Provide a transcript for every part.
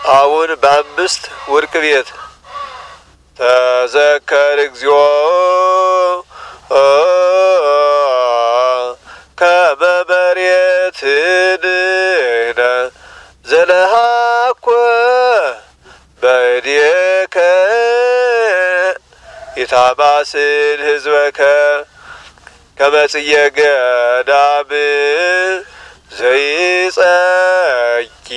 አሁን በአምስት ወርቅ ቤት ተዘከር እግዚኦ ከመ መሬትነ ዘለሃኮ በእዴከ ኢታማስል ህዝበከ ከመ ጽጌ ገዳም ዘይጸጊ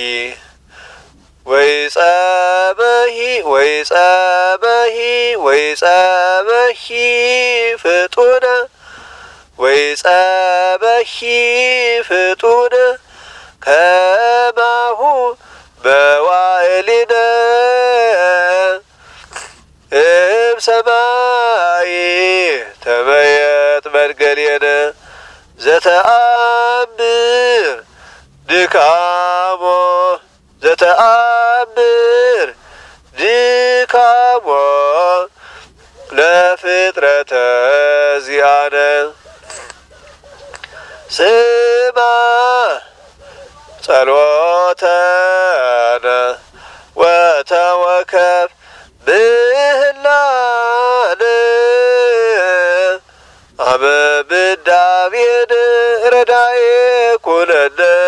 ወይጸበሂ ፍጡነ ከማሁ በዋዕሊነ እምሰማይ ተመየጥ መንገሌነ ዘተአምር ድካሞ ለፍጥረተ ዚአነ ስማ ጸሎተነ ወተወከፍ ምህላነ አበ ምንዳቤነ ረዳኤ ኩነነ